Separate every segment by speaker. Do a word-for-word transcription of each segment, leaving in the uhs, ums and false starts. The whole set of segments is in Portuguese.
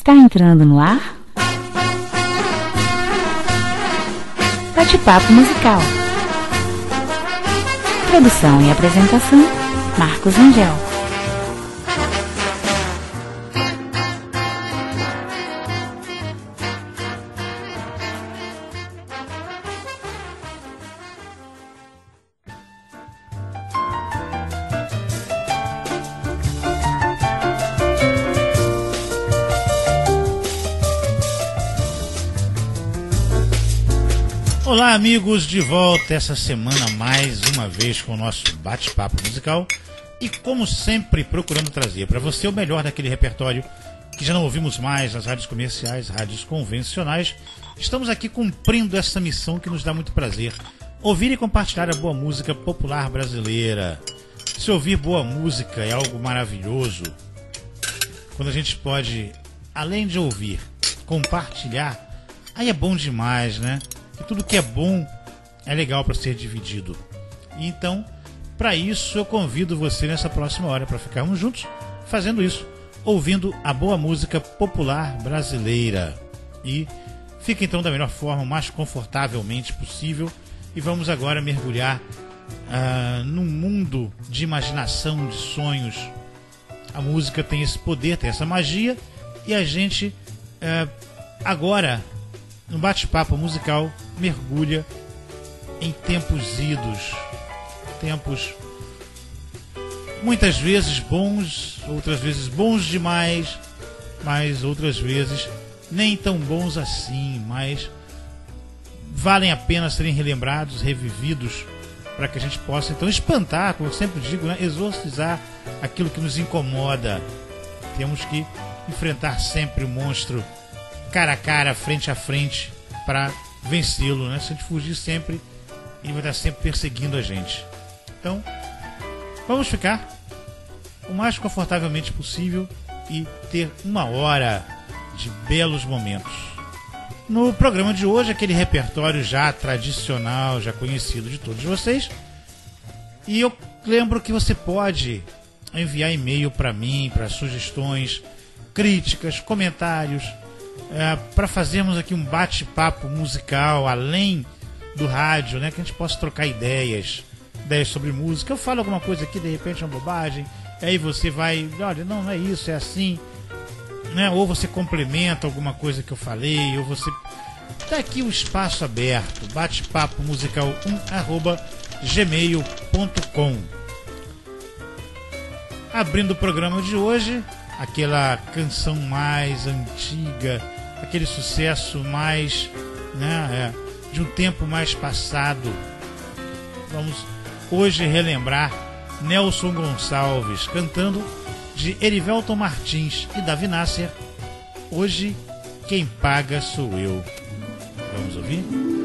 Speaker 1: Está entrando no ar Bate-Papo Musical. Produção e apresentação, Marcos Angel.
Speaker 2: Olá, amigos, de volta essa semana mais uma vez com o nosso bate-papo musical e, como sempre, procurando trazer para você o melhor daquele repertório que já não ouvimos mais nas rádios comerciais, rádios convencionais. Estamos aqui cumprindo essa missão que nos dá muito prazer: ouvir e compartilhar a boa música popular brasileira. Se ouvir boa música é algo maravilhoso, quando a gente pode, além de ouvir, compartilhar, aí é bom demais, né? E tudo que é bom é legal para ser dividido. E então, para isso, eu convido você nessa próxima hora para ficarmos juntos fazendo isso, ouvindo a boa música popular brasileira. E fica então da melhor forma, o mais confortavelmente possível. E vamos agora mergulhar uh, num mundo de imaginação, de sonhos. A música tem esse poder, tem essa magia. E a gente uh, agora, no bate-papo musical, mergulha em tempos idos, tempos muitas vezes bons, outras vezes bons demais, mas outras vezes nem tão bons assim, mas valem a pena serem relembrados, revividos, para que a gente possa então espantar, como eu sempre digo, né? Exorcizar aquilo que nos incomoda. Temos que enfrentar sempre o monstro cara a cara, frente a frente, para vencê-lo, né? Se a gente fugir sempre, ele vai estar sempre perseguindo a gente. Então, vamos ficar o mais confortavelmente possível e ter uma hora de belos momentos. No programa de hoje, aquele repertório já tradicional, já conhecido de todos vocês. E eu lembro que você pode enviar e-mail para mim, para sugestões, críticas, comentários, É, para fazermos aqui um bate-papo musical além do rádio, né? Que a gente possa trocar ideias, ideias sobre música. Eu falo alguma coisa aqui, de repente é uma bobagem, aí você vai, olha, não, não é isso, é assim, né? Ou você complementa alguma coisa que eu falei, ou você... Tá aqui o espaço aberto, bate-papo musical um arroba gmail ponto com. Abrindo o programa de hoje, aquela canção mais antiga, aquele sucesso mais, né, é, de um tempo mais passado. Vamos hoje relembrar Nelson Gonçalves cantando de Erivelton Martins e Davi Nasser, Hoje Quem Paga Sou Eu. Vamos ouvir?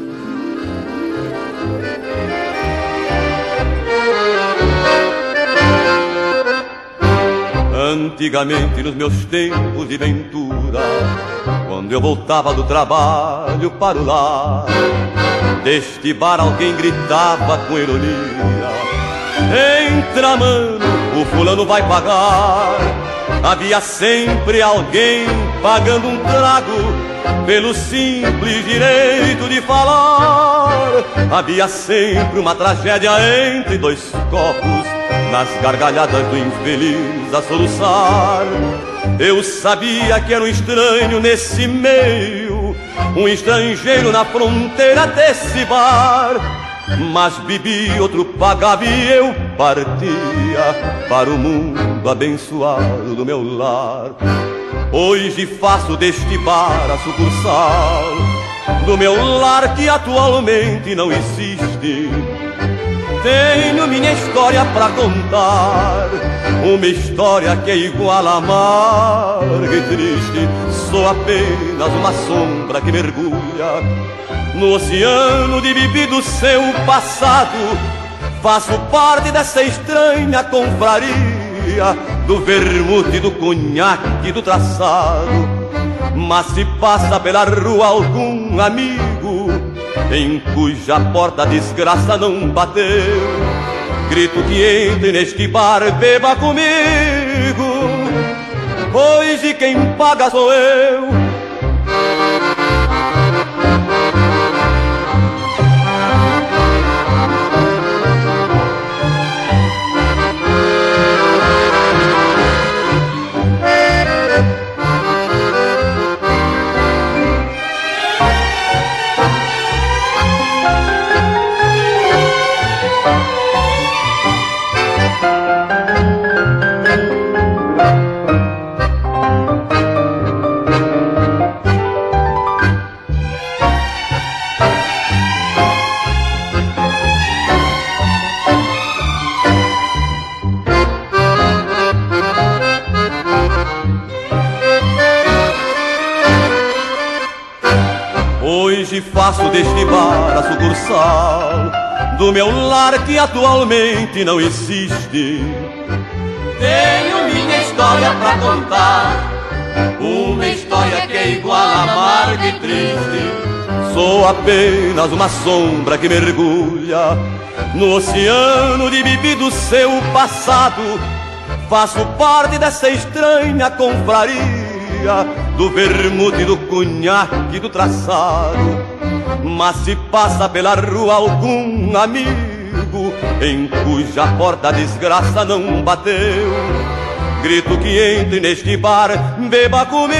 Speaker 3: Antigamente, nos meus tempos de ventura, quando eu voltava do trabalho para o lar, deste bar alguém gritava com ironia: entra, mano, o fulano vai pagar. Havia sempre alguém pagando um trago pelo simples direito de falar. Havia sempre uma tragédia entre dois copos, nas gargalhadas do infeliz a soluçar. Eu sabia que era um estranho nesse meio, um estrangeiro na fronteira desse bar. Mas bebi, outro pagava e eu partia para o mundo abençoado do meu lar. Hoje faço deste bar a sucursal do meu lar que atualmente não existe. Tenho minha história pra contar, uma história que é igual a amarga e triste. Sou apenas uma sombra que mergulha no oceano de bebido seu passado. Faço parte dessa estranha confraria do vermute, do conhaque e do traçado. Mas se passa pela rua algum amigo em cuja porta a desgraça não bateu, grito que entre neste bar, beba comigo. hoje quem paga sou eu. Hoje faço deste bar a sucursal do meu lar que atualmente não existe. Tenho minha história pra contar, uma história que é igual amarga e triste. Sou apenas uma sombra que mergulha no oceano de bibi do seu passado. Faço parte dessa estranha confraria do vermute, do cunhaque, do traçado. Mas se passa pela rua algum amigo em cuja porta a desgraça não bateu, grito que entre neste bar, beba comigo.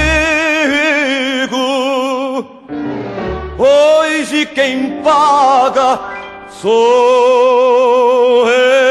Speaker 3: Hoje quem paga sou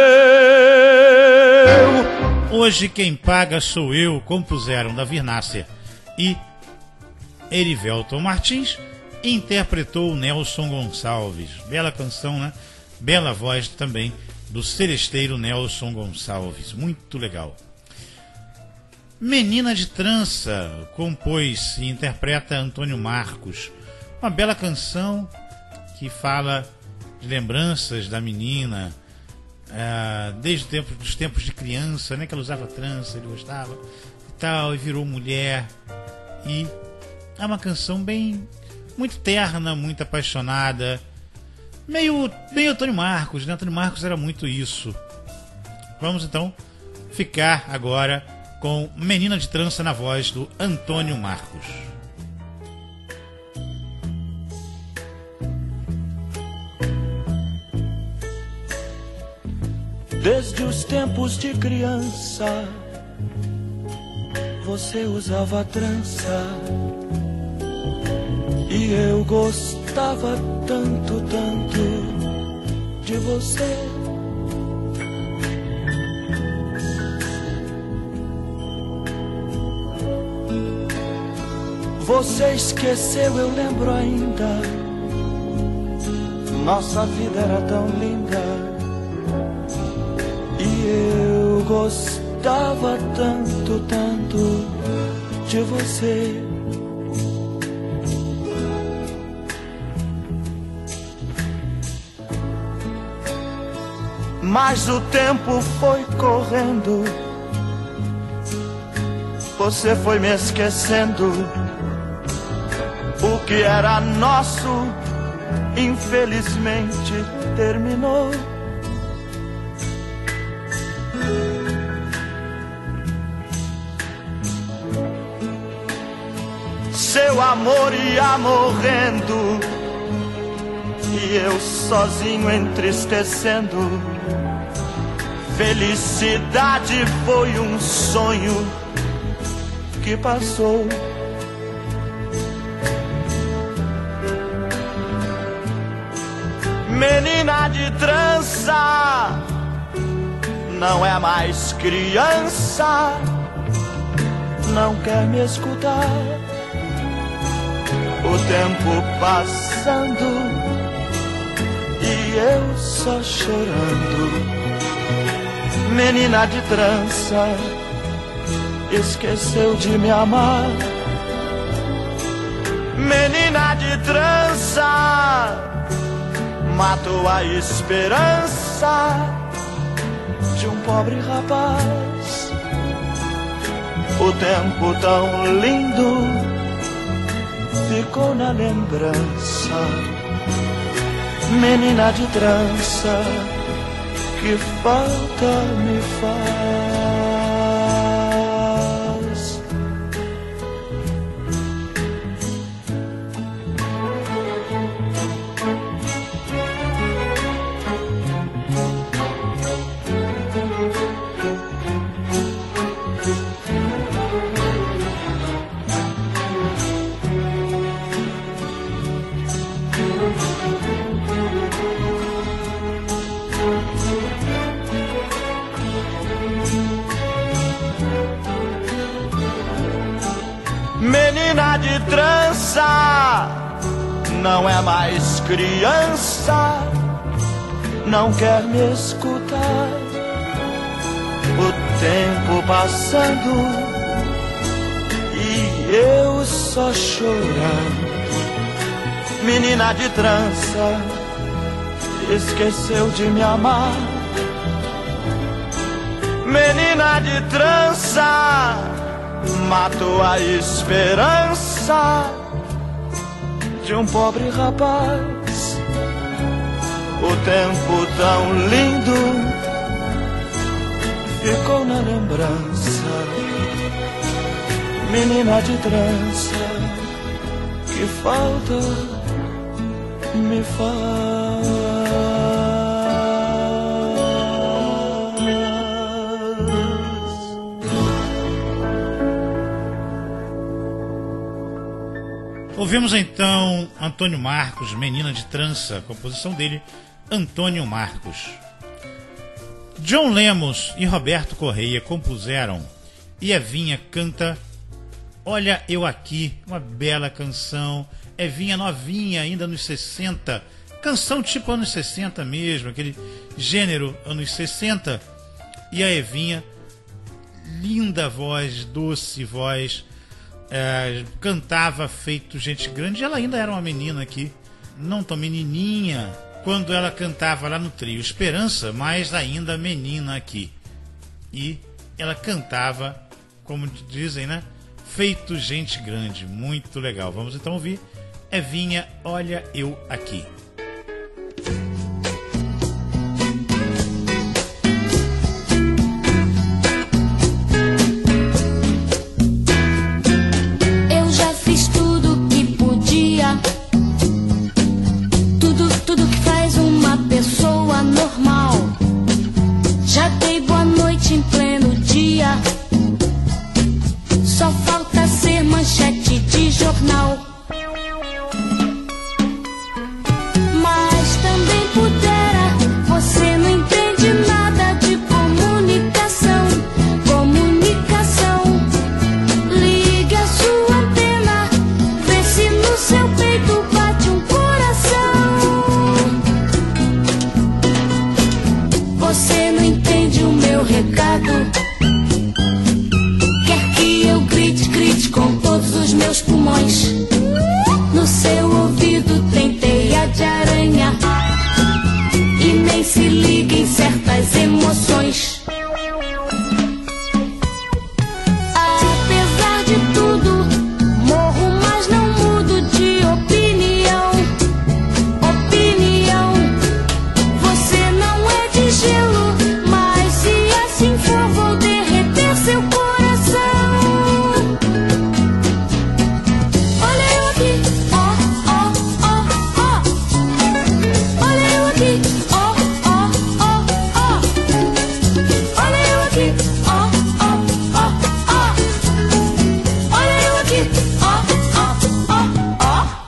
Speaker 3: eu.
Speaker 2: Hoje quem paga sou eu, compuseram Davi Nasser e Erivelton Martins, interpretou Nelson Gonçalves. Bela canção, né? Bela voz também do seresteiro Nelson Gonçalves, muito legal. Menina de Trança, compôs e interpreta Antônio Marcos. Uma bela canção que fala de lembranças da menina, é, desde o tempo, dos tempos de criança, né, que ela usava trança, ele gostava e tal, e virou mulher. E é uma canção bem, muito terna, muito apaixonada, meio, meio Antônio Marcos, né? Antônio Marcos era muito isso. Vamos então ficar agora com Menina de Trança na voz do Antônio Marcos.
Speaker 4: Desde os tempos de criança você usava trança e eu gostava tanto, tanto de você. Você esqueceu, eu lembro ainda. Nossa vida era tão linda e eu gostava tanto, tanto de você. Mas o tempo foi correndo, você foi me esquecendo. O que era nosso, infelizmente, terminou. Seu amor ia morrendo e eu sozinho entristecendo. Felicidade foi um sonho que passou. Menina de trança, não é mais criança, não quer me escutar. O tempo passando e eu só chorando. Menina de trança, esqueceu de me amar. Menina de trança, matou a esperança de um pobre rapaz. O tempo tão lindo ficou na lembrança. Menina de trança, que falta me faz. Menina de trança, não é mais criança, não quer me escutar. O tempo passando e eu só chorando. Menina de trança, esqueceu de me amar. Menina de trança, matou a esperança de um pobre rapaz. O tempo tão lindo ficou na lembrança. Menina de trança, que falta me faz.
Speaker 2: Ouvimos então Antônio Marcos, Menina de Trança, composição dele, Antônio Marcos. John Lemos e Roberto Correia compuseram e Evinha canta Olha Eu Aqui, uma bela canção. Evinha novinha, ainda nos sessenta, canção tipo anos sessenta mesmo, aquele gênero anos sessenta. E a Evinha, linda voz, doce voz, é, cantava feito gente grande. Ela ainda era uma menina aqui, não tão menininha, quando ela cantava lá no trio Esperança, mas ainda menina aqui. E ela cantava, como dizem, né? Feito gente grande, muito legal. Vamos então ouvir Evinha, Olha Eu Aqui.
Speaker 5: Eu já fiz tudo que podia, tudo, tudo que faz uma pessoa normal. Já dei boa noite em pleno dia, só falta ser manchete de jornal. Mas também pudera, você não entende nada de comunicação. Comunicação, ligue a sua antena, vê se no seu peito bate um coração. Você não entende o meu recado, quer que eu grite, grite com todos os meus pulmões. No seu ouvido tem teia de aranha e nem se liga em certas emoções. Apesar de tudo, morro, mas não mudo de opinião. Opinião, você não é de gelo, mas se assim for vou derreter seu coração. Olha eu aqui, ó, ó, ó, ó. Olha eu aqui, ó, ó, ó, ó. Olha eu aqui, ó, ó, ó, ó. Olha eu aqui, ó, ó, ó, ó.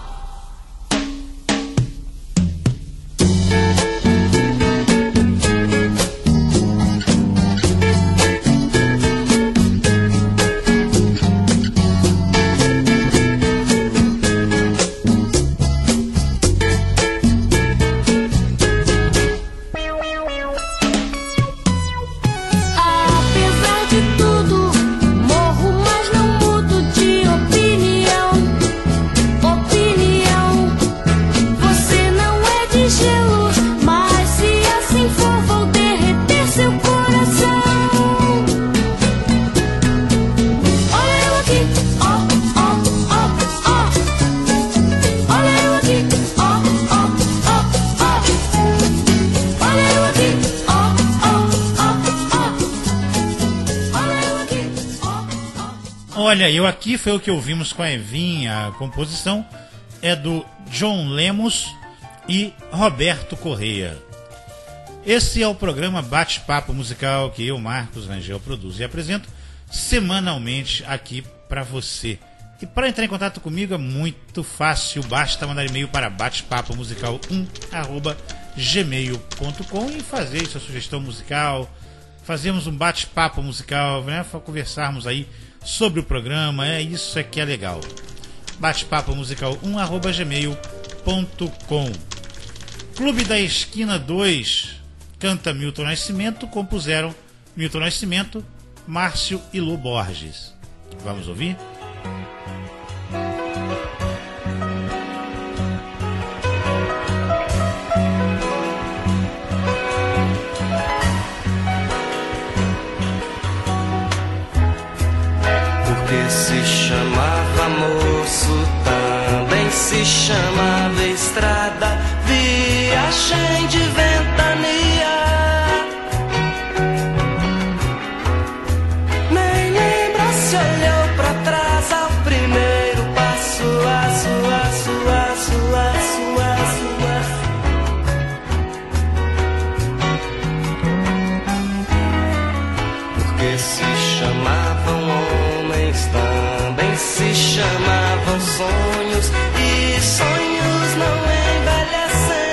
Speaker 5: Apesar de tudo, morro, mas não mudo de opinião. Opinião, você não é de gelo, mas se assim for vou derreter seu coração. Olha eu aqui, ó, ó, ó, ó. Olha eu aqui, ó, ó, ó, ó. Olha eu aqui, ó, ó, ó, ó. Olha eu aqui, ó, ó.
Speaker 2: Olha Eu Aqui foi o que ouvimos com a Evinha. A composição é do John Lemos e Roberto Correia. Esse é o programa Bate-Papo Musical que eu, Marcos Rangel, produzo e apresento semanalmente aqui para você. E para entrar em contato comigo é muito fácil, basta mandar e-mail para batepapo musical um arroba gmail ponto com e fazer sua sugestão musical. Fazemos um bate-papo musical, né, para conversarmos aí sobre o programa. É isso é que é legal. Bate-papo musical um arroba gmail ponto com. Clube da Esquina dois, canta Milton Nascimento, compuseram Milton Nascimento, Márcio e Lô Borges. Vamos ouvir?
Speaker 6: Porque se chamava moço, também se chamava estrada, viagem de ventania. Nem lembra se olhou pra trás ao primeiro passo, aço, aço, aço, aço, aço, aço. Porque se chamavam homens, também se chamavam sonhos, e sonhos não envelhecem.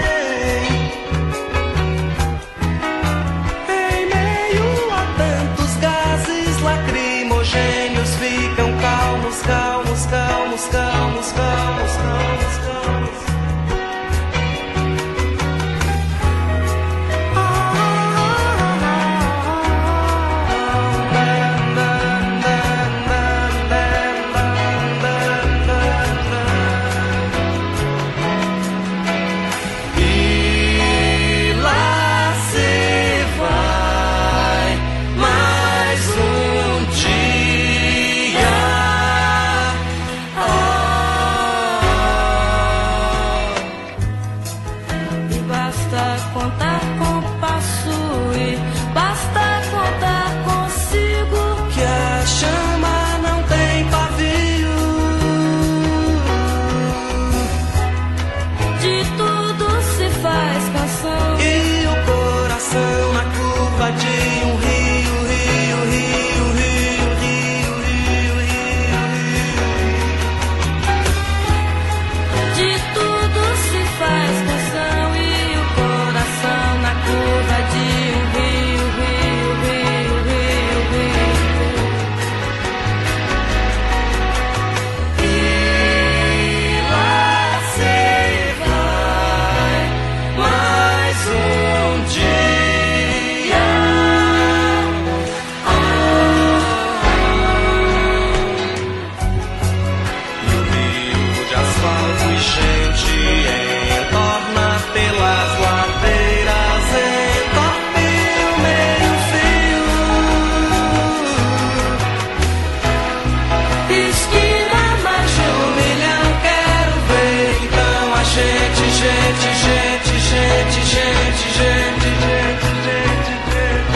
Speaker 6: Em meio a tantos gases lacrimogêneos, ficam calmos, calmos, calmos, calmos, calmos, calmos, calmos. E lá se vai mais um dia.
Speaker 5: E basta contar com o passo e basta contar consigo.
Speaker 6: Que a chama não tem pavio.
Speaker 5: De tudo se faz canção.
Speaker 6: E o coração na curva de um rio, rio, rio, rio, rio, rio, rio, rio.
Speaker 5: De tudo se faz canção. E o coração na curva de um rio, rio, rio, rio, rio.
Speaker 6: E lá se vai mais um dia. E o rio de asfalto e gente entorna pelas ladeiras, entorpe o meio-fio. Esquina mais de um milhão, quero ver então a gente, gente, gente, gente, gente, gente, gente, gente, gente.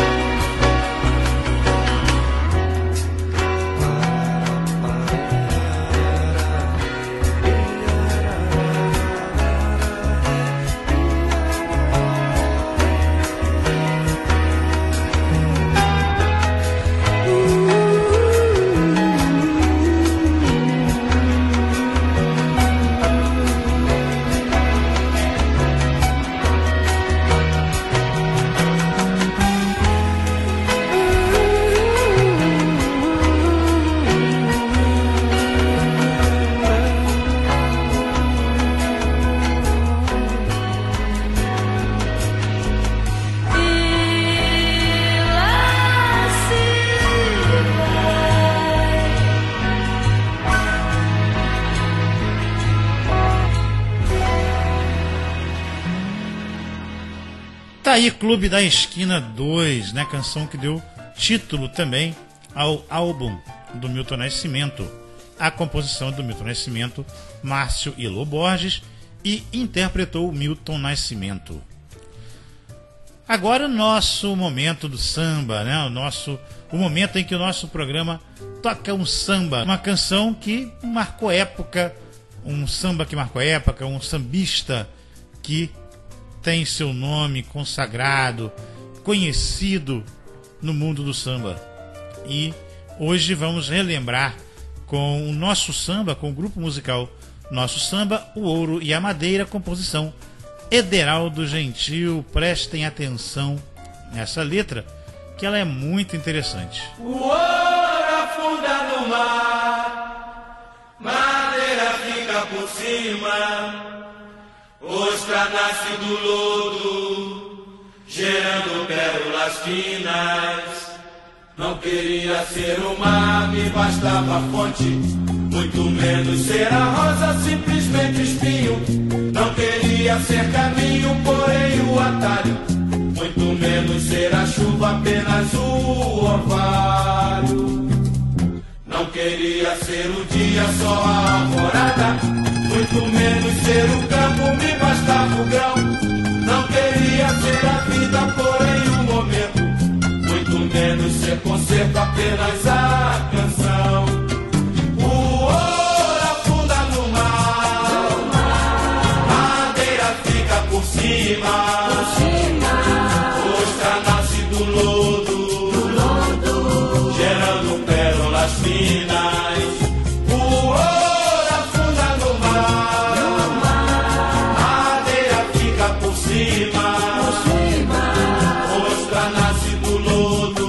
Speaker 5: E lá se vai.
Speaker 2: Tá aí Clube da Esquina dois, né? Canção que deu título também ao álbum do Milton Nascimento. A composição do Milton Nascimento, Márcio e Lô Borges, e interpretou o Milton Nascimento. Agora o nosso momento do samba, né? O nosso, o momento em que o nosso programa toca um samba, uma canção que marcou época, um samba que marcou época, um sambista que tem seu nome consagrado, conhecido no mundo do samba. E hoje vamos relembrar com o nosso samba, com o grupo musical Nosso Samba, o Ouro e a Madeira, composição Ederaldo Gentil. Prestem atenção nessa letra, que ela é muito interessante.
Speaker 4: O ouro
Speaker 6: afunda no mar, madeira fica por cima, ostra nasce do lodo, gerando pérolas finas. Não queria ser o mar, me bastava a fonte, muito menos ser a rosa, simplesmente espinho. Não queria ser caminho, porém o atalho, muito menos ser a chuva, apenas o orvalho. Não queria ser o dia, só a alvorada, muito menos ser o campo, me bastava o grão. Não queria ser a vida, porém o momento, muito menos ser concerto, apenas a canção. O ouro afunda no mar, madeira fica por cima, ostra nasce do lodo, gerando pérolas finas. O ouro afunda no mar, madeira fica por cima, ostra nasce do lodo,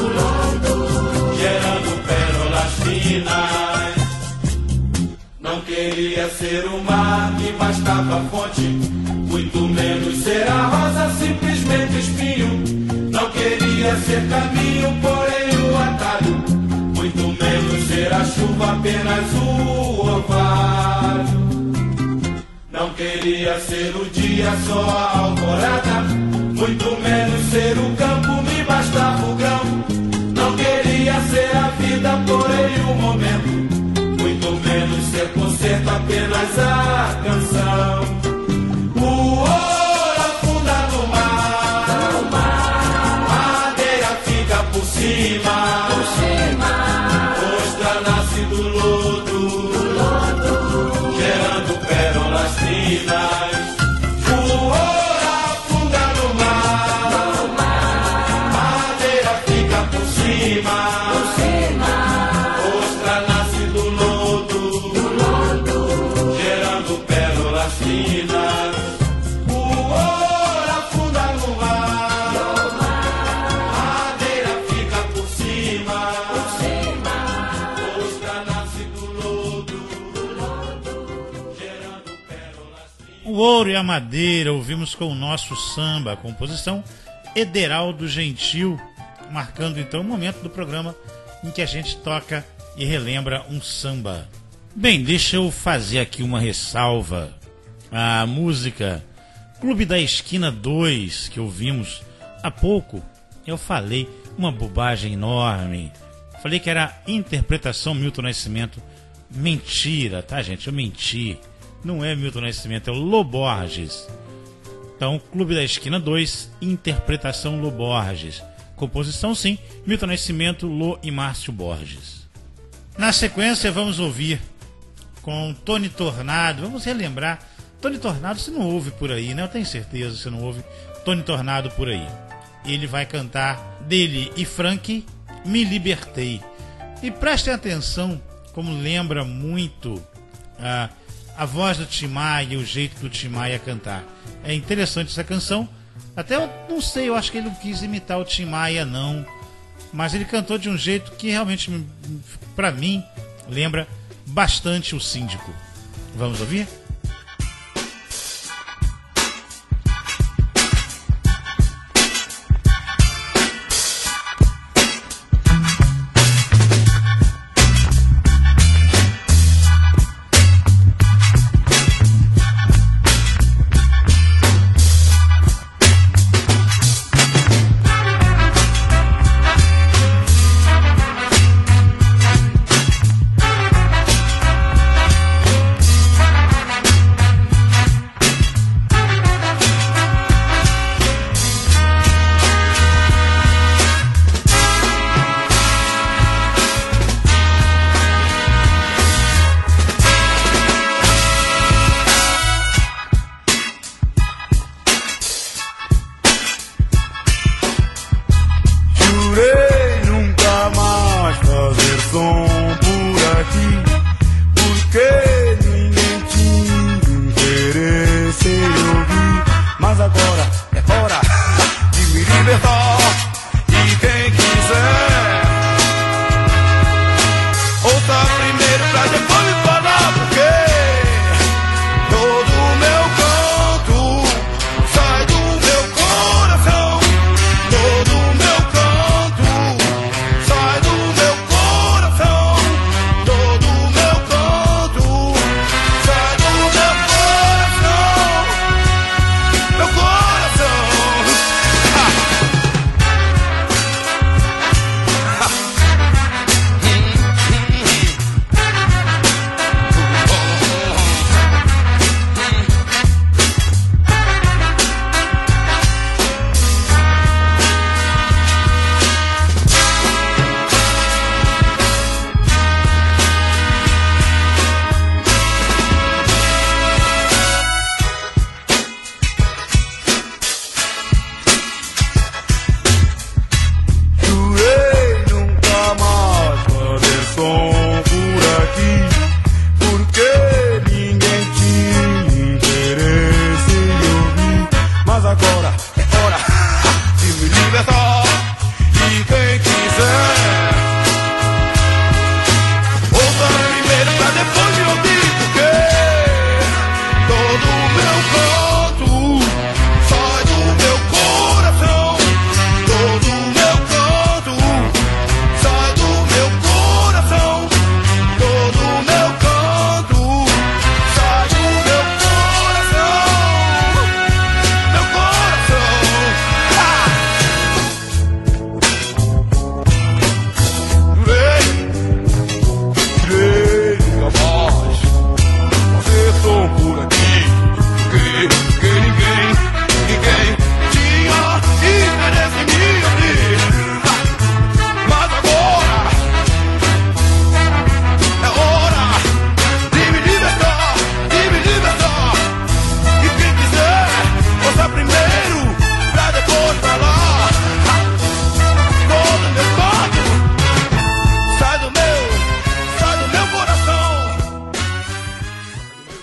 Speaker 6: gerando pérolas finas. Não queria ser o mar, me bastava a fonte, muito menos ser a rosa, simplesmente espinho. Não queria ser caminho, porém o atalho, muito menos ser a chuva, apenas o orvalho. Não queria ser o dia, só a alvorada, muito menos ser o campo, me bastava o grão. Não queria ser a vida, porém o momento, muito menos ser concerto, apenas a canção. O ouro afunda no mar, madeira fica por cima, ostra nasce do lodo, gerando pérolas finas. O ouro afunda no mar, madeira fica por cima, ostra nasce do lodo, gerando pérolas finas. O ouro afunda no mar, madeira fica por cima, ostra nasce do lodo, gerando pérolas finas.
Speaker 2: O ouro e a madeira ouvimos com o nosso samba, a composição Ederaldo Gentil, marcando então o momento do programa em que a gente toca e relembra um samba. Bem, deixa eu fazer aqui uma ressalva. A música Clube da Esquina dois, que ouvimos há pouco, eu falei uma bobagem enorme. Falei que era interpretação Milton Nascimento. Mentira, tá, gente? Eu menti. Não é Milton Nascimento, é o Lô Borges. Então, Clube da Esquina dois, interpretação Lô Borges. Composição, sim, Milton Nascimento, Lô e Márcio Borges. Na sequência, vamos ouvir com Tony Tornado. Vamos relembrar. Tony Tornado você não ouve por aí, né? Eu tenho certeza que você não ouve Tony Tornado por aí. Ele vai cantar dele e Frank, Me Libertei. E prestem atenção como lembra muito a, a voz do Tim Maia e o jeito do Tim Maia cantar. É interessante essa canção. Até eu não sei, eu acho que ele não quis imitar o Tim Maia, não. Mas ele cantou de um jeito que realmente, pra mim, lembra bastante o Síndico. Vamos ouvir?
Speaker 5: Thank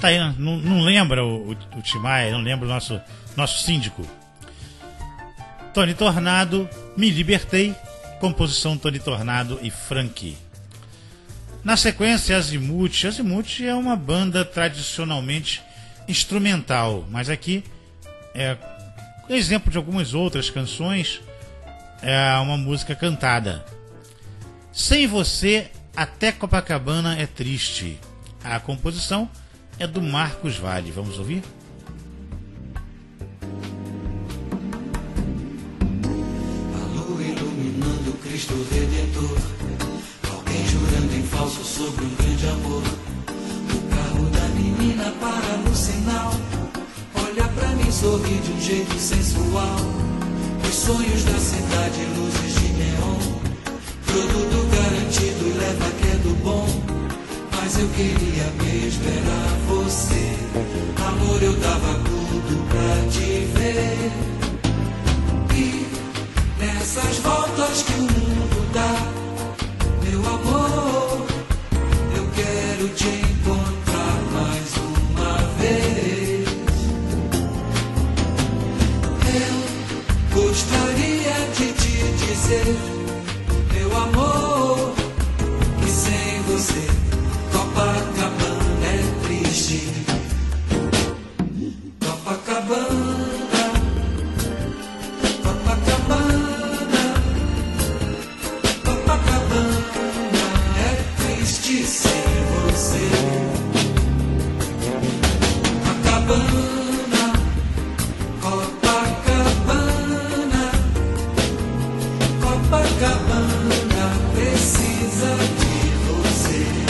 Speaker 2: Tá aí, não, não lembra o, o, o Tim Maia, não lembra o nosso, nosso síndico. Tony Tornado, Me Libertei, composição Tony Tornado e Frank. Na sequência, Azimuth. Azimuth é uma banda tradicionalmente instrumental, mas aqui é exemplo de algumas outras canções, é uma música cantada. Sem Você, Até Copacabana é Triste. A composição é do Marcos Valle. Vamos ouvir?
Speaker 7: A lua iluminando Cristo Redentor, alguém jurando em falso sobre um grande amor. O carro da menina para no sinal, olha pra mim, sorri de um jeito sensual. Os sonhos da cidade, luzes de neon, produto garantido e leva que é do bom. Mas eu queria mesmo era você, amor, eu dava tudo pra te ver. E nessas voltas que o mundo dá, meu amor, eu quero te encontrar mais uma vez. Eu gostaria de te dizer, meu amor, que sem você Copacabana é triste. Copacabana, Copacabana, Copacabana é triste sem você. Copacabana, Copacabana, Copacabana precisa de você.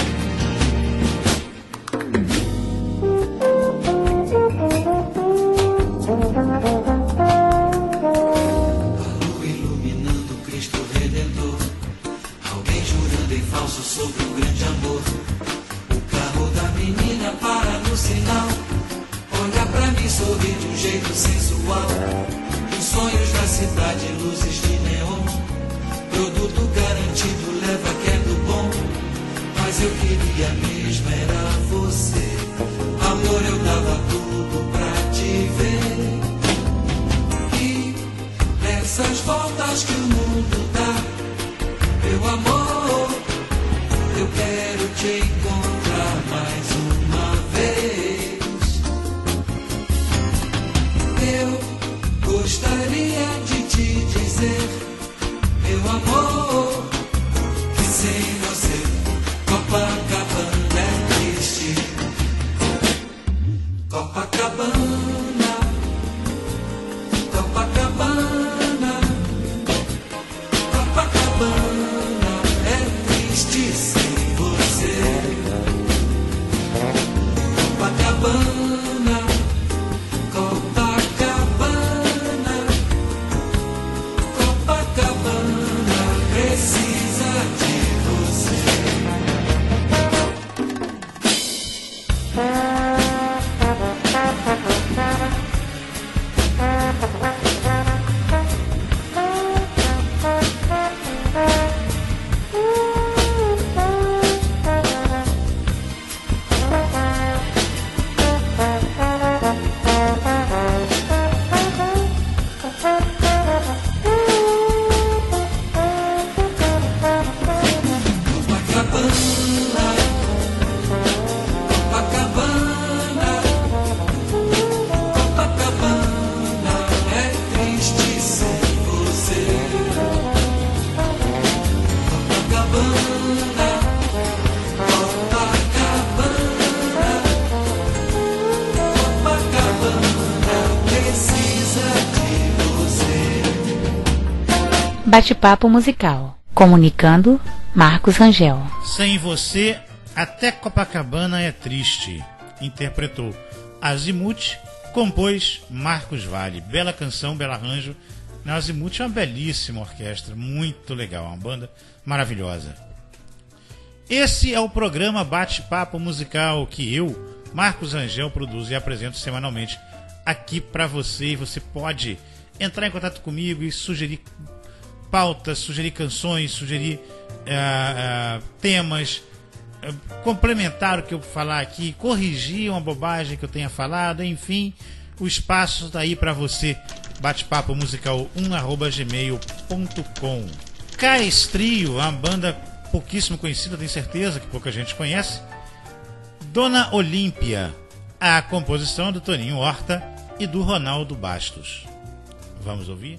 Speaker 7: Sobre um grande amor, o carro da menina para no sinal, olha pra mim, sorri de um jeito sensual. Os sonhos da cidade, luzes de neon, produto garantido, leva que é do bom. Mas eu queria mesmo era você, amor, eu dava tudo pra te ver. E nessas voltas que o mundo dá, meu amor, eu quero te encontrar mais uma vez. Eu gostaria de te dizer, meu amor, que sem você Copacabana é triste. Copacabana, Copacabana, Copacabana é triste sem Copacabana, Copacabana, Copacabana precisa de você.
Speaker 1: Bate-papo musical. Comunicando, Marcos Rangel.
Speaker 2: Sem Você, Até Copacabana é Triste. Interpretou Azimuth, compôs Marcos Valle. Bela canção, belo arranjo. Azimuth é uma belíssima orquestra, muito legal, uma banda maravilhosa. Esse é o programa Bate-papo musical que eu, Marcos Rangel, produzo e apresento semanalmente aqui para você. E você pode entrar em contato comigo e sugerir pautas, sugerir canções, sugerir uh, uh, temas, complementar o que eu falar aqui, corrigir uma bobagem que eu tenha falado, enfim, o espaço está aí para você. Bate-papo musical um arroba gmail ponto com. Cais Trio, uma banda pouquíssimo conhecida, tenho certeza que pouca gente conhece. Dona Olímpia, a composição do Toninho Horta e do Ronaldo Bastos. Vamos ouvir?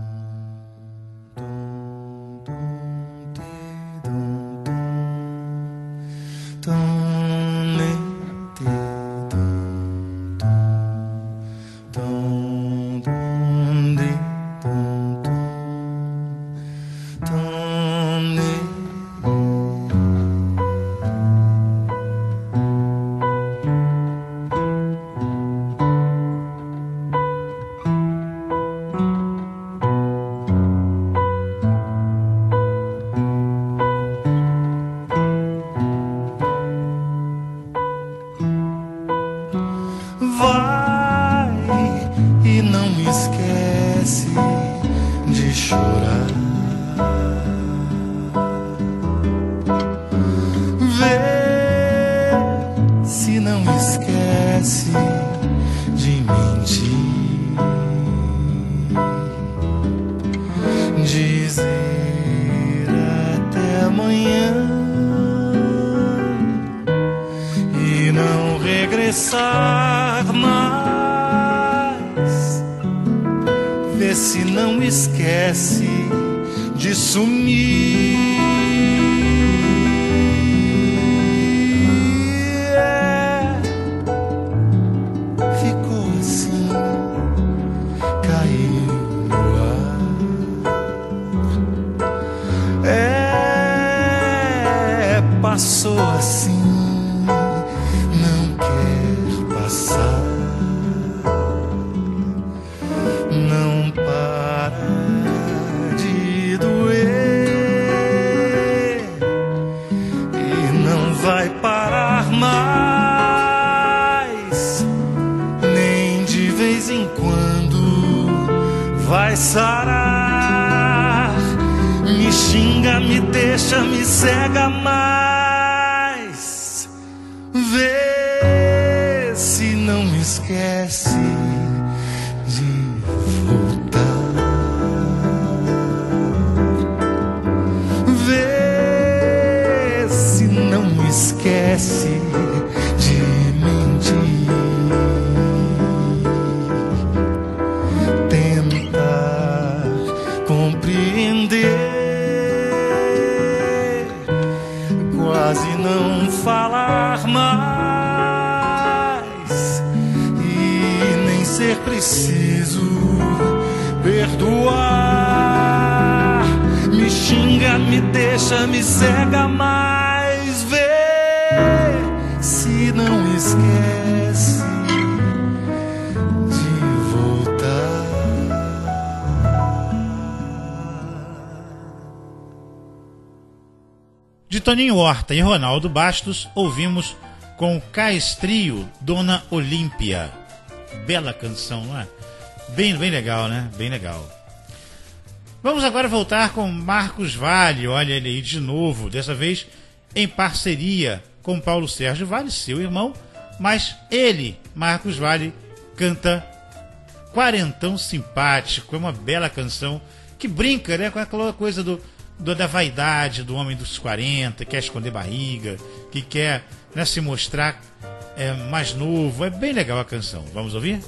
Speaker 2: De Toninho Horta e Ronaldo Bastos, ouvimos com o Cais Trio, Dona Olímpia. Bela canção, não é? Bem, bem legal, né? Bem legal. Vamos agora voltar com Marcos Valle, olha ele aí de novo, dessa vez em parceria com Paulo Sérgio Valle, seu irmão, mas ele, Marcos Valle, canta Quarentão Simpático. É uma bela canção que brinca, né, com aquela coisa do Do, da vaidade do homem dos quarenta, que quer esconder barriga, que quer, né, se mostrar é, mais novo. É bem legal a canção. Vamos ouvir?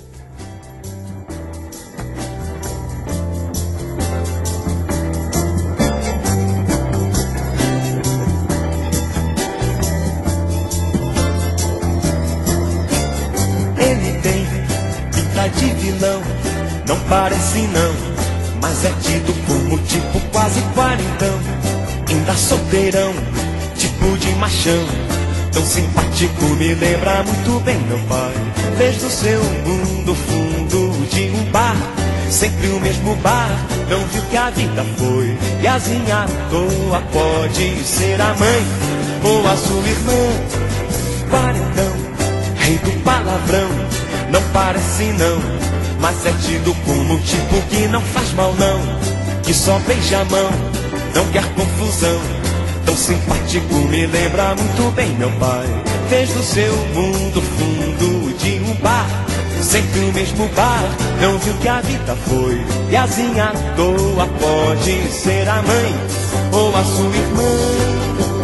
Speaker 4: Ele tem pinta de vilão, não parece não, mas é tido como tipo quase quarentão. Ainda solteirão, tipo de machão, tão simpático, me lembra muito bem meu pai. Desde o seu mundo fundo de um bar, sempre o mesmo bar, não viu que a vida foi e azinha à toa. Pode ser a mãe ou a sua irmã. Quarentão, rei do palavrão, não parece não, mas é tido como um tipo que não faz mal não, que só beija a mão, não quer confusão, tão simpático, me lembra muito bem meu pai. Fez do seu mundo fundo de um bar, sempre o mesmo bar, não viu que a vida foi. E assim à toa pode ser a mãe ou a sua irmã.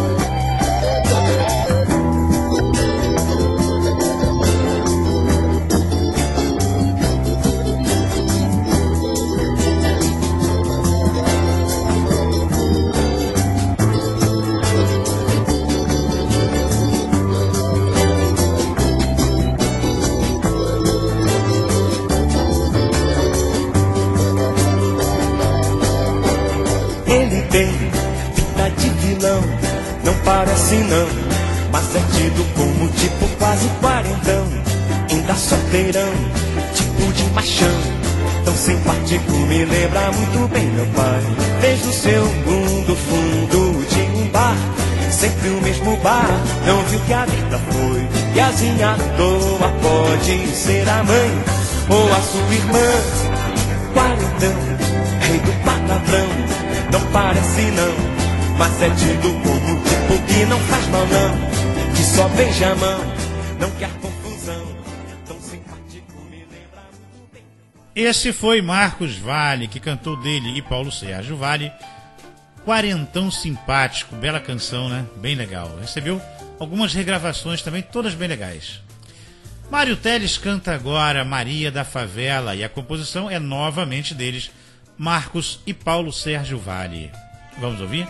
Speaker 4: Não parece não, mas é tido como tipo quase quarentão. Ainda solteirão, tipo de machão, tão simpático, me lembra muito bem meu pai. Fez do seu mundo fundo de um bar, sempre o mesmo bar, não viu que a vida foi. E assim à toa pode ser a mãe ou a sua irmã. Quarentão, rei do palavrão, não parece não, mas é tido como tipo que não faz mal não, que só beija a mão, não quer confusão, tão simpático, me lembra muito bem.
Speaker 2: Esse foi Marcos Valle, que cantou dele e Paulo Sérgio Valle, Quarentão Simpático, bela canção, né? Bem legal. Recebeu algumas regravações também, todas bem legais. Mário Teles canta agora Maria da Favela, e a composição é novamente deles, Marcos e Paulo Sérgio Valle. Vamos ouvir?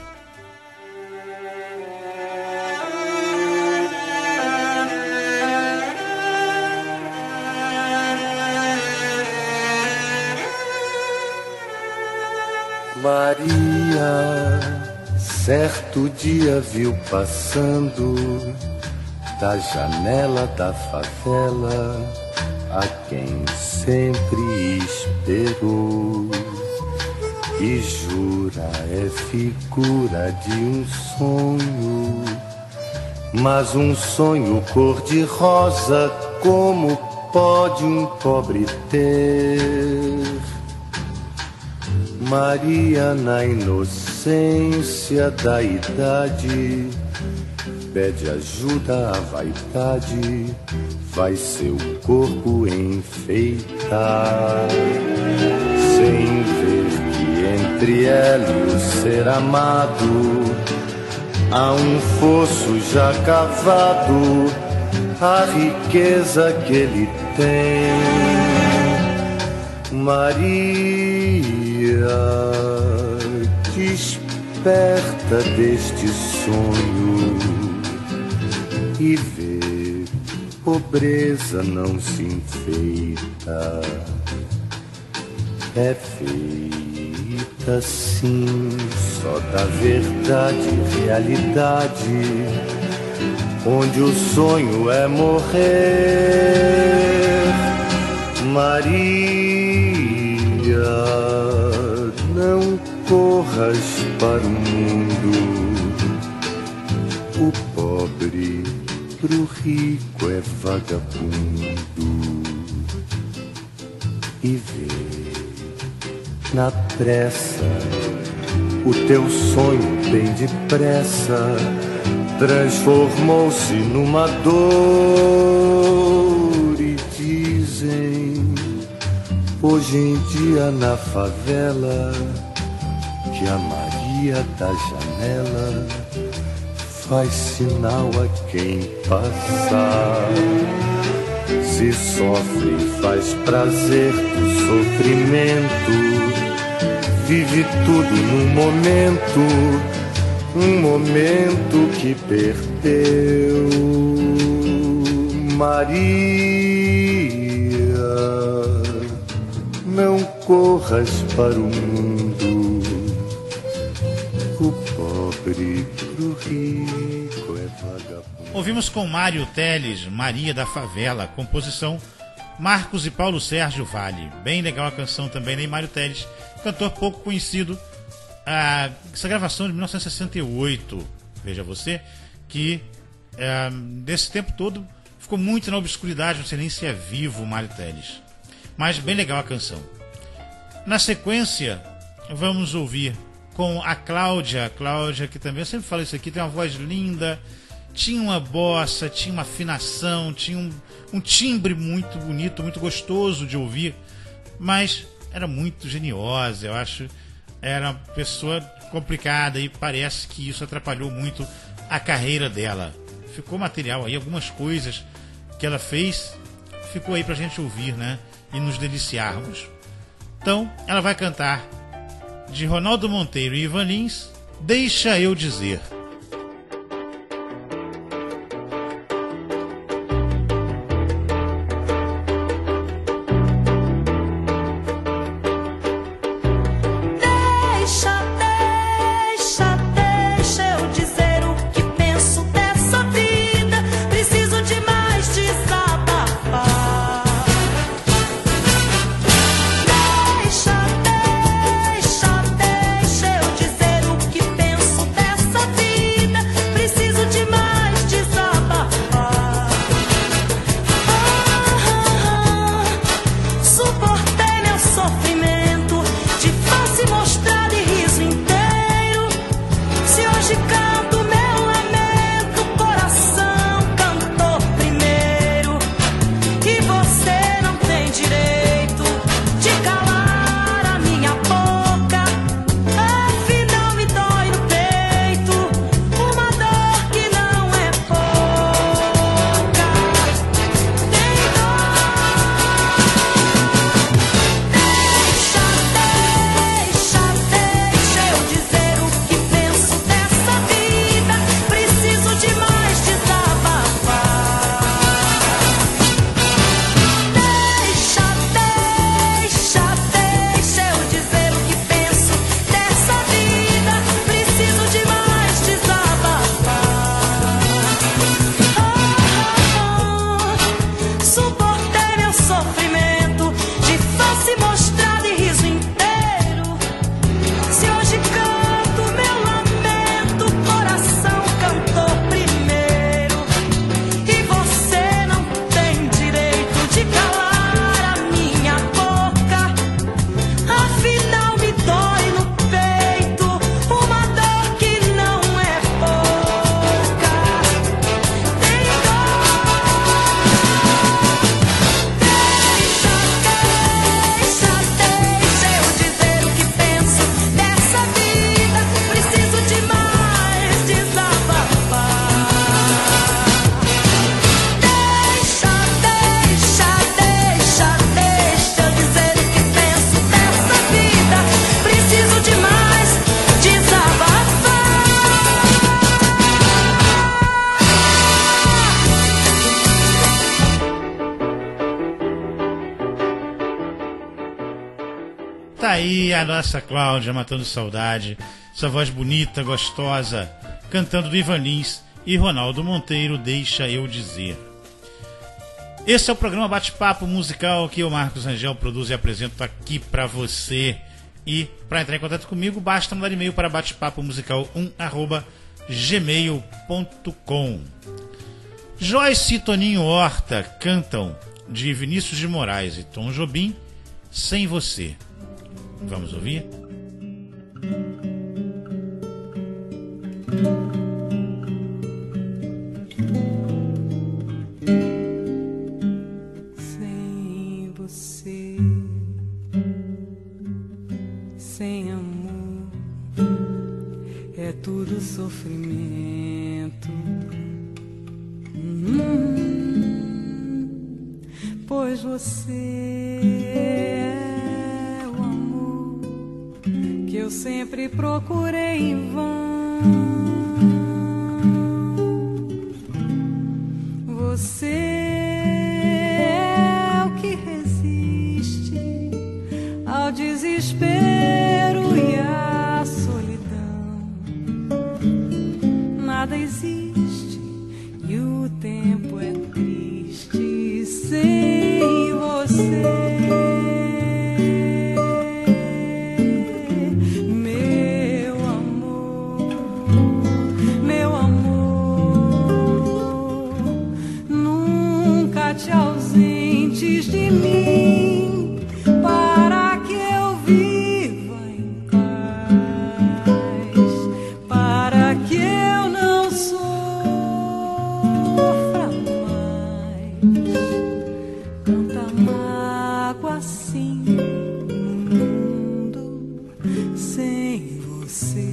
Speaker 8: Maria, certo dia viu passando da janela da favela a quem sempre esperou, e jura é figura de um sonho, mas um sonho cor-de-rosa como pode um pobre ter? Maria, na inocência da idade, pede ajuda à vaidade, vai seu corpo enfeitar, sem ver que entre ela e o ser amado há um fosso já cavado, a riqueza que ele tem. Maria, desperta deste sonho e vê, pobreza não se enfeita, é feita sim só da verdade e realidade, onde o sonho é morrer. Maria, não corras para o mundo, o pobre pro rico é vagabundo, e vê na pressa o teu sonho bem depressa transformou-se numa dor, e dizem hoje em dia na favela que a Maria da janela faz sinal a quem passar. Se sofre, faz prazer do sofrimento, vive tudo num momento, um momento que perdeu. Maria, não corras para o mundo, o pobre pro rico é vagabundo.
Speaker 2: Ouvimos com Mário Teles, Maria da Favela, composição Marcos e Paulo Sérgio Valle. Bem legal a canção também, né? Mário Teles, cantor pouco conhecido. Ah, essa gravação de mil novecentos e sessenta e oito, veja você, que ah, desse tempo todo ficou muito na obscuridade, não sei nem se é vivo o Mário Teles. Mas bem legal a canção. Na sequência, vamos ouvir com a Cláudia. A Cláudia, que também, eu sempre falo isso aqui, tem uma voz linda, tinha uma bossa, tinha uma afinação, tinha um, um timbre muito bonito, muito gostoso de ouvir, mas era muito geniosa, eu acho. Era uma pessoa complicada e parece que isso atrapalhou muito a carreira dela. Ficou material aí, algumas coisas que ela fez, ficou aí pra gente ouvir, né? E nos deliciarmos. Então, ela vai cantar de Ronaldo Monteiro e Ivan Lins, Deixa Eu Dizer. Tá aí a nossa Cláudia matando saudade, essa voz bonita, gostosa, cantando do Ivan Lins e Ronaldo Monteiro, Deixa Eu Dizer. Esse é o programa Bate-Papo Musical que eu, Marcos Rangel, produzo e apresento aqui pra você. E para entrar em contato comigo, basta mandar e-mail para batepapomusical um arroba gmail ponto com. Joyce e Toninho Horta cantam de Vinícius de Moraes e Tom Jobim, Sem Você. Vamos ouvir?
Speaker 9: Sem você, sem amor, é tudo sofrimento. Hum, pois você é o amor que eu sempre procurei em vão. Você é o que resiste ao desespero e à solidão. Nada existe e o tempo é triste sem você. Te ausentes de mim, para que eu viva em paz. tanta mágoa assim no mundo sem você.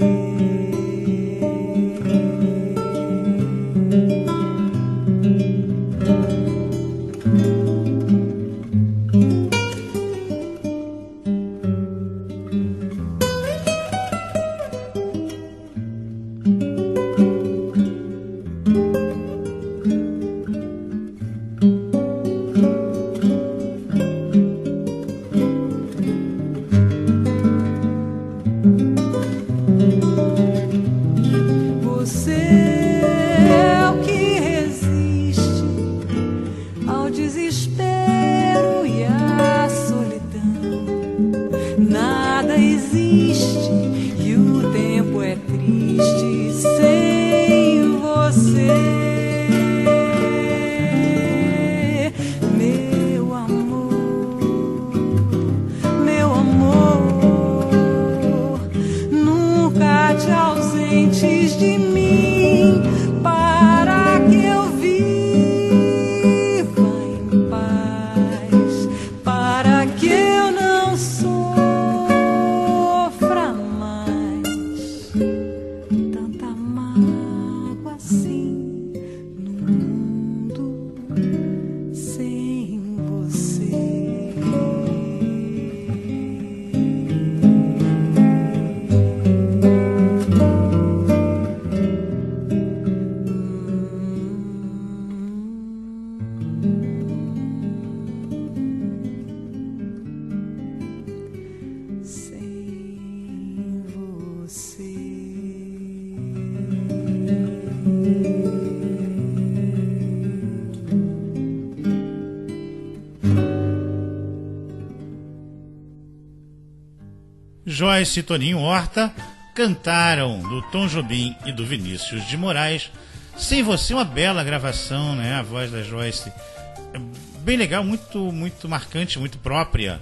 Speaker 2: Joyce e Toninho Horta cantaram do Tom Jobim e do Vinícius de Moraes Sem Você, uma bela gravação, né? A voz da Joyce é bem legal, muito, muito marcante, muito própria,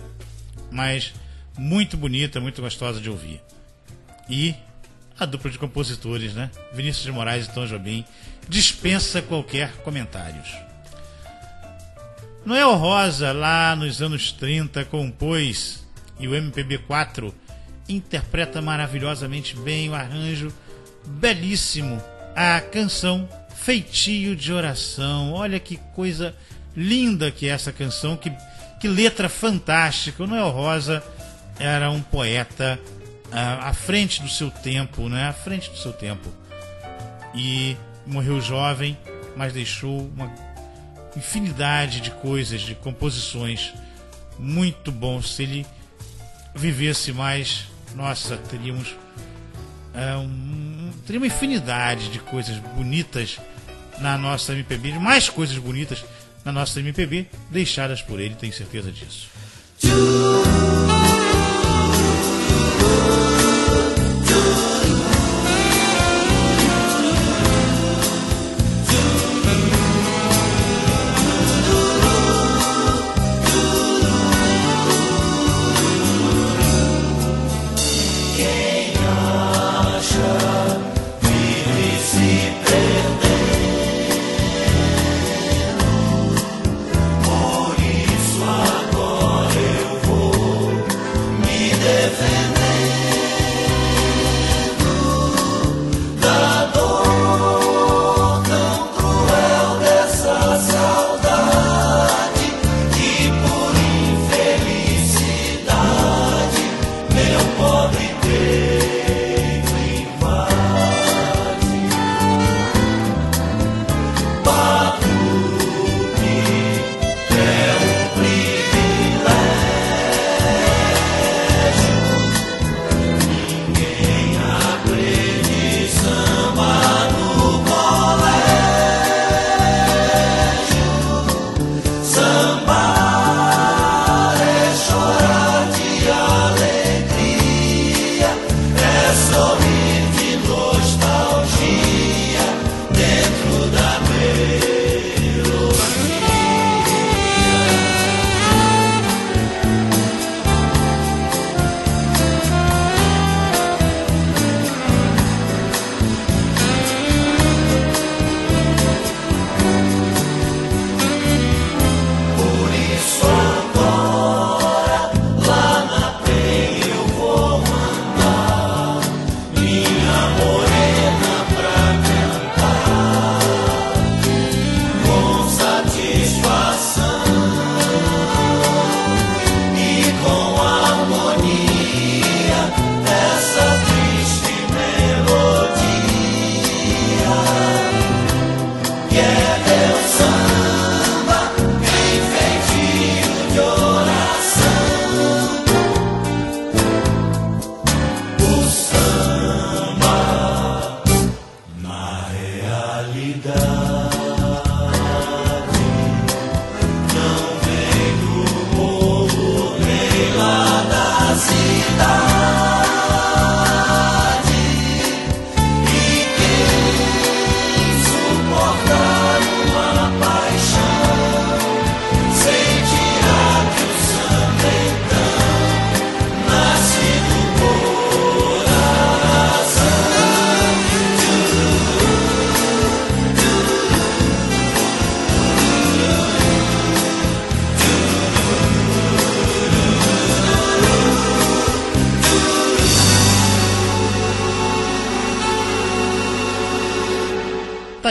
Speaker 2: mas muito bonita, muito gostosa de ouvir. E a dupla de compositores, né? Vinícius de Moraes e Tom Jobim, dispensa qualquer comentários. Noel Rosa, lá nos anos trinta, compôs, e o M P B quatro interpreta maravilhosamente bem o arranjo belíssimo, a canção Feitio de Oração. Olha que coisa linda que é essa canção, que, que letra fantástica. O Noel Rosa era um poeta ah, à frente do seu tempo, né? À frente do seu tempo. E morreu jovem, mas deixou uma infinidade de coisas, de composições muito bons. Se ele vivesse mais, nossa, teríamos é, um, teria uma infinidade de coisas bonitas na nossa M P B, mais coisas bonitas na nossa M P B, deixadas por ele, tenho certeza disso.
Speaker 4: Por isso agora eu vou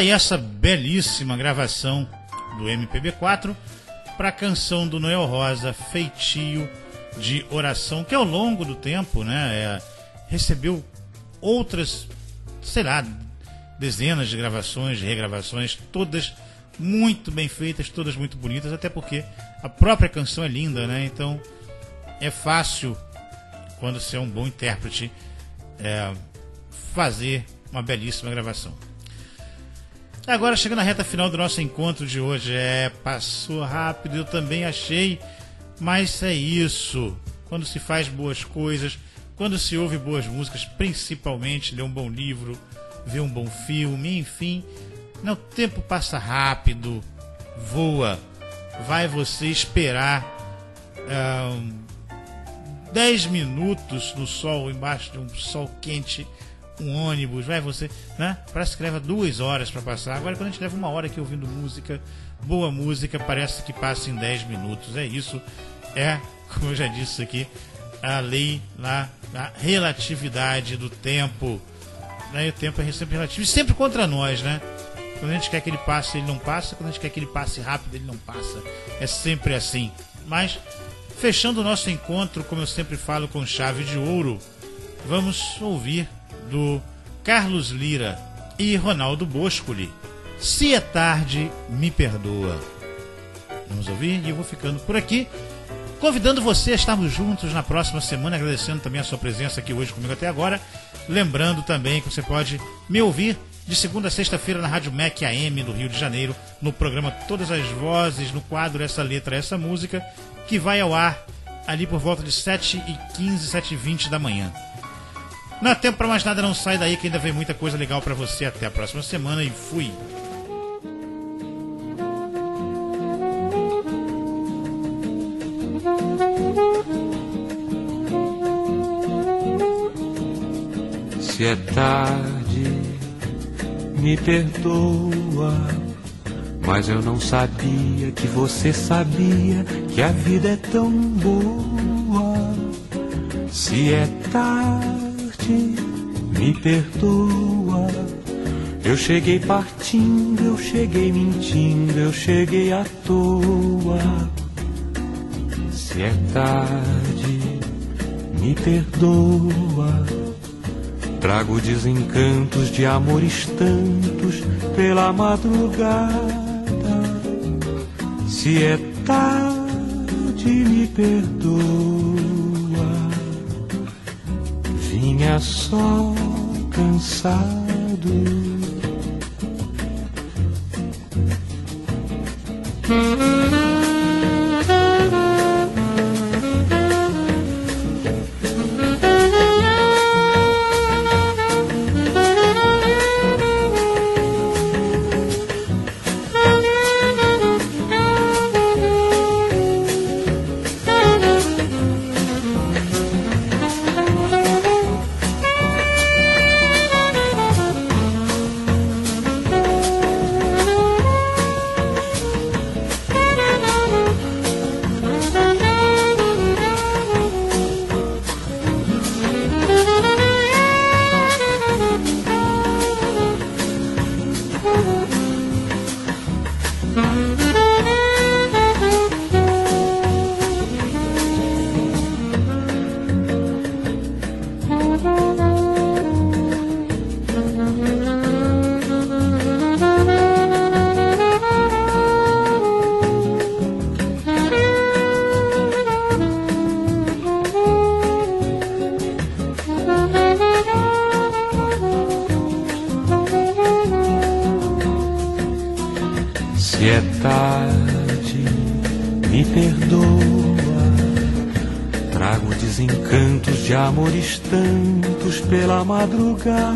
Speaker 2: aí essa belíssima gravação do M P B quatro para a canção do Noel Rosa, Feitio de Oração, que ao longo do tempo, né, é, recebeu outras, sei lá, dezenas de gravações, de regravações, todas muito bem feitas, todas muito bonitas, até porque a própria canção é linda, né? Então é fácil, quando você é um bom intérprete, é, fazer uma belíssima gravação. Agora, chegando na reta final do nosso encontro de hoje, é, passou rápido, eu também achei, mas é isso. Quando se faz boas coisas, quando se ouve boas músicas, principalmente lê um bom livro, vê um bom filme, enfim, o tempo passa rápido, voa. Vai você esperar um, dez minutos no sol, embaixo de um sol quente, um ônibus, vai você, né? Parece que leva duas horas para passar. Agora, quando a gente leva uma hora aqui ouvindo música, boa música, parece que passa em dez minutos. É isso, é, como eu já disse aqui, a lei lá, a relatividade do tempo. Né? O tempo é sempre relativo e sempre contra nós, né? Quando a gente quer que ele passe, ele não passa. Quando a gente quer que ele passe rápido, ele não passa. É sempre assim. Mas, fechando o nosso encontro, como eu sempre falo, com chave de ouro, vamos ouvir do Carlos Lira e Ronaldo Boscoli, Se é Tarde, Me Perdoa. Vamos ouvir e eu vou ficando por aqui, convidando você a estarmos juntos na próxima semana, agradecendo também a sua presença aqui hoje comigo até agora. Lembrando também que você pode me ouvir de segunda a sexta-feira na Rádio M E C A M do Rio de Janeiro, no programa Todas as Vozes, no quadro Essa Letra, Essa Música, que vai ao ar ali por volta de sete e quinze, sete e vinte da manhã. Não há tempo para mais nada, não sai daí que ainda vem muita coisa legal para você. Até a próxima semana e fui!
Speaker 10: Se é tarde, me perdoa, mas eu não sabia que você sabia que a vida é tão boa. Se é tarde, me perdoa, eu cheguei partindo, eu cheguei mentindo, eu cheguei à toa. Se é tarde, me perdoa, trago desencantos de amores tantos pela madrugada. Se é tarde, me perdoa, vinha só cansado. Se é tarde, me perdoa, trago desencantos de amores tantos pela madrugada.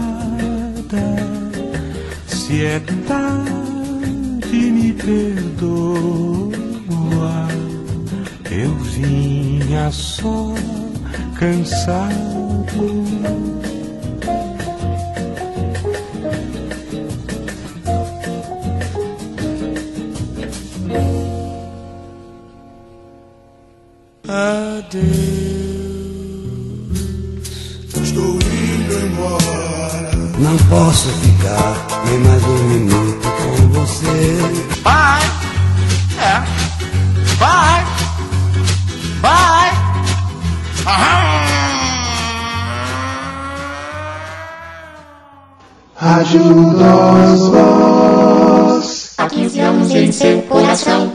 Speaker 10: Se é tarde, me perdoa, eu vinha só cansado.
Speaker 4: Adeus, estou indo embora.
Speaker 11: Não posso ficar nem mais um minuto
Speaker 4: você.
Speaker 11: Vai, é, vai, vai. Aham.
Speaker 12: Rádio Nós Voz.
Speaker 13: Há quinze anos em seu coração.